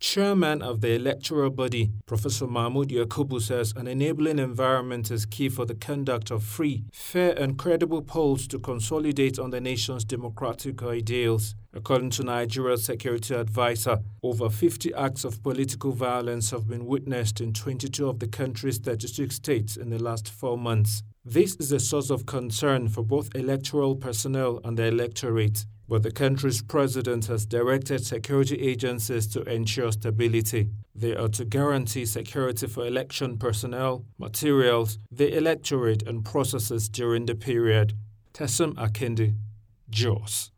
Chairman of the electoral body, Professor Mahmood Yakubu, says an enabling environment is key for the conduct of free, fair and credible polls to consolidate on the nation's democratic ideals. According to Nigeria's security advisor, over 50 acts of political violence have been witnessed in 22 of the country's 36 states in the last 4 months. This is a source of concern for both electoral personnel and the electorate, but the country's president has directed security agencies to ensure stability. They are to guarantee security for election personnel, materials, the electorate and processes during the period. Tessim Akinde, Jos.